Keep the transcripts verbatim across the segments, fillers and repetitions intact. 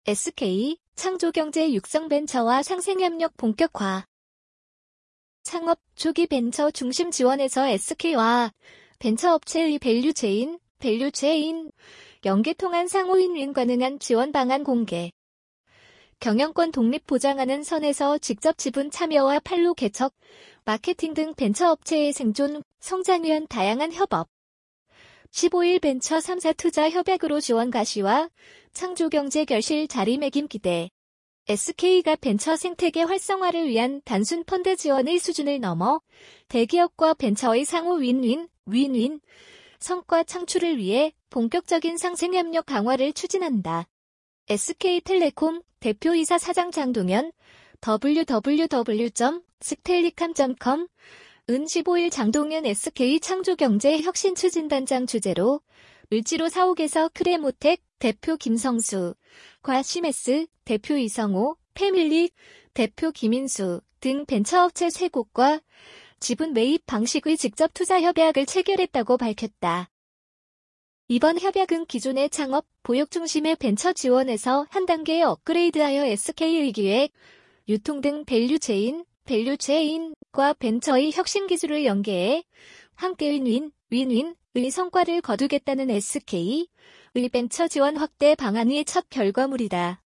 에스케이 창조경제 육성벤처와 상생협력 본격화. 창업 초기 벤처 중심 지원에서 에스케이와 벤처업체의 밸류체인, 밸류체인 연계 통한 상호 윈윈 가능한 지원 방안 공개. 경영권 독립 보장하는 선에서 직접 지분 참여와 판로 개척, 마케팅 등 벤처업체의 생존, 성장 위한 다양한 협업. 십오 일 벤처 삼 사 투자 협약으로 지원 가시와 창조경제 결실 자리매김 기대. 에스케이가 벤처 생태계 활성화를 위한 단순 펀드 지원의 수준을 넘어 대기업과 벤처의 상호 윈윈, 윈윈, 성과 창출을 위해 본격적인 상생협력 강화를 추진한다. 에스케이텔레콤 대표이사 사장 장동현, 더블유 더블유 더블유 점 스텔리캄 점 컴 은 십오 일 장동현 에스케이 창조경제 혁신추진단장 주재로 을지로 사옥에서 크레모텍 대표 김성수, 과 시메스 대표 이성호, 패밀리 대표 김인수 등 벤처업체 세 곳과 지분 매입 방식의 직접 투자 협약을 체결했다고 밝혔다. 이번 협약은 기존의 창업, 보육 중심의 벤처 지원에서 한 단계 업그레이드하여 에스케이의 기획, 유통 등 밸류체인, 밸류체인과 벤처의 혁신 기술을 연계해 함께 윈윈, 윈윈의 성과를 거두겠다는 에스케이의 벤처 지원 확대 방안의 첫 결과물이다.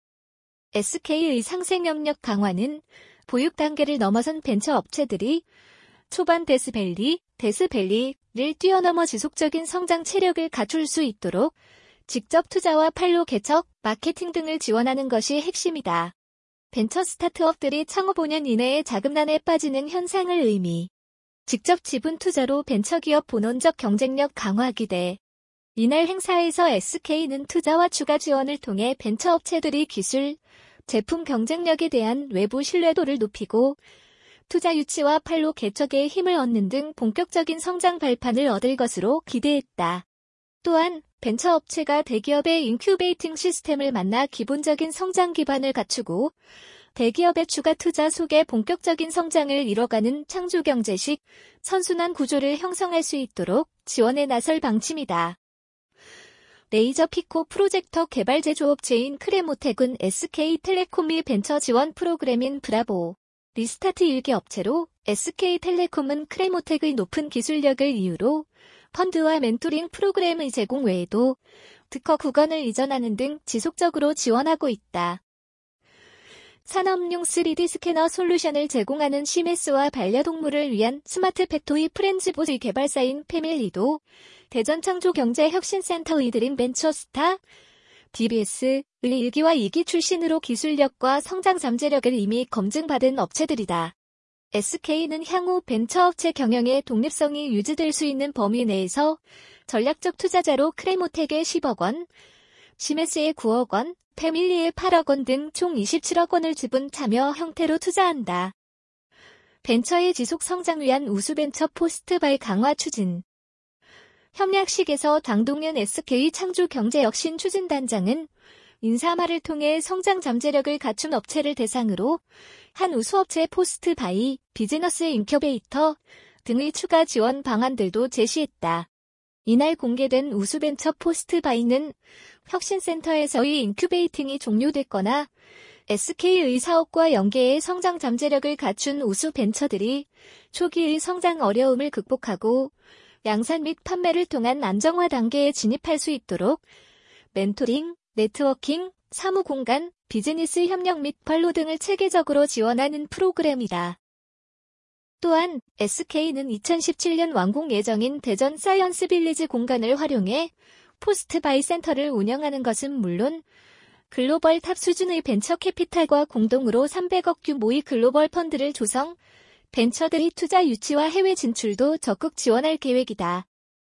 에스케이의 상생협력 강화는 보육 단계를 넘어선 벤처 업체들이 초반 데스밸리, 데스밸리를 뛰어넘어 지속적인 성장 체력을 갖출 수 있도록 직접 투자와 판로 개척, 마케팅 등을 지원하는 것이 핵심이다. 벤처 스타트업들이 창업 오 년 이내에 자금난에 빠지는 현상을 의미. 직접 지분 투자로 벤처기업 본원적 경쟁력 강화 기대. 이날 행사에서 에스케이는 투자와 추가 지원을 통해 벤처업체들이 기술, 제품 경쟁력에 대한 외부 신뢰도를 높이고 투자 유치와 판로 개척에 힘을 얻는 등 본격적인 성장 발판을 얻을 것으로 기대했다. 또한 벤처업체가 대기업의 인큐베이팅 시스템을 만나 기본적인 성장 기반을 갖추고 대기업의 추가 투자 속에 본격적인 성장을 이뤄가는 창조경제식 선순환 구조를 형성할 수 있도록 지원에 나설 방침이다. 레이저 피코 프로젝터 개발 제조업체인 크레모텍은 에스케이텔레콤이 벤처 지원 프로그램인 브라보, 리스타트 일개 업체로 에스케이텔레콤은 크레모텍의 높은 기술력을 이유로 펀드와 멘토링 프로그램의 제공 외에도 특허 구간을 이전하는 등 지속적으로 지원하고 있다. 산업용 쓰리디 스캐너 솔루션을 제공하는 시메스와 반려동물을 위한 스마트 팩토리 프렌즈봇의 개발사인 패밀리도 대전 창조경제혁신센터의 드림 벤처스타, 디비에스의 일 기와 이 기 출신으로 기술력과 성장 잠재력을 이미 검증받은 업체들이다. 에스케이는 향후 벤처업체 경영의 독립성이 유지될 수 있는 범위 내에서 전략적 투자자로 크레모텍의 십억 원, 시메스의 구억 원, 패밀리의 팔억 원 등 총 이십칠억 원을 지분 참여 형태로 투자한다. 벤처의 지속 성장 위한 우수벤처 포스트발 강화 추진. 협약식에서 장동현 에스케이 창조경제혁신추진단장은 인사말을 통해 성장 잠재력을 갖춘 업체를 대상으로 한 우수업체 포스트 바이, 비즈너스 인큐베이터 등의 추가 지원 방안들도 제시했다. 이날 공개된 우수벤처 포스트 바이는 혁신센터에서의 인큐베이팅이 종료됐거나 에스케이의 사업과 연계해 성장 잠재력을 갖춘 우수 벤처들이 초기의 성장 어려움을 극복하고 양산 및 판매를 통한 안정화 단계에 진입할 수 있도록 멘토링, 네트워킹, 사무 공간, 비즈니스 협력 및 판로 등을 체계적으로 지원하는 프로그램이다. 또한 에스케이는 이천십칠 년 완공 예정인 대전 사이언스 빌리지 공간을 활용해 포스트 바이 센터를 운영하는 것은 물론 글로벌 탑 수준의 벤처 캐피탈과 공동으로 삼백억 규모의 글로벌 펀드를 조성, 벤처들이 투자 유치와 해외 진출도 적극 지원할 계획이다.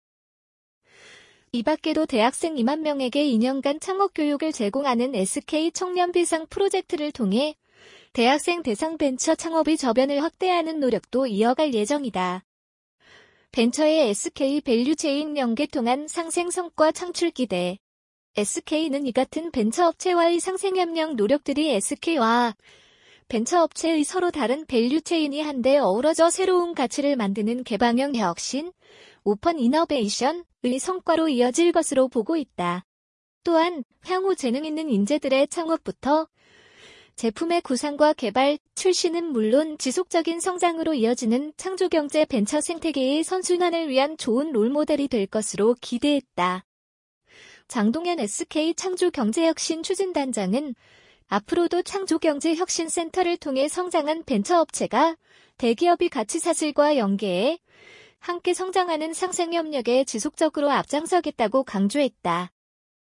이 밖에도 대학생 이만 명에게 이 년간 창업 교육을 제공하는 에스케이 청년 비상 프로젝트를 통해 대학생 대상 벤처 창업의 저변을 확대하는 노력도 이어갈 예정이다. 벤처의 에스케이 밸류체인 연계 통한 상생 성과 창출 기대. 에스케이는 이 같은 벤처업체와의 상생협력 노력들이 에스케이와 벤처업체의 서로 다른 밸류체인이 한데 어우러져 새로운 가치를 만드는 개방형 혁신, 오픈 이너베이션의 성과로 이어질 것으로 보고 있다. 또한 향후 재능 있는 인재들의 창업부터 제품의 구상과 개발, 출시는 물론 지속적인 성장으로 이어지는 창조경제 벤처 생태계의 선순환을 위한 좋은 롤모델이 될 것으로 기대했다. 장동현 에스케이 창조경제혁신 추진단장은 앞으로도 창조경제혁신센터를 통해 성장한 벤처업체가 대기업이 가치사슬과 연계해 함께 성장하는 상생협력에 지속적으로 앞장서겠다고 강조했다.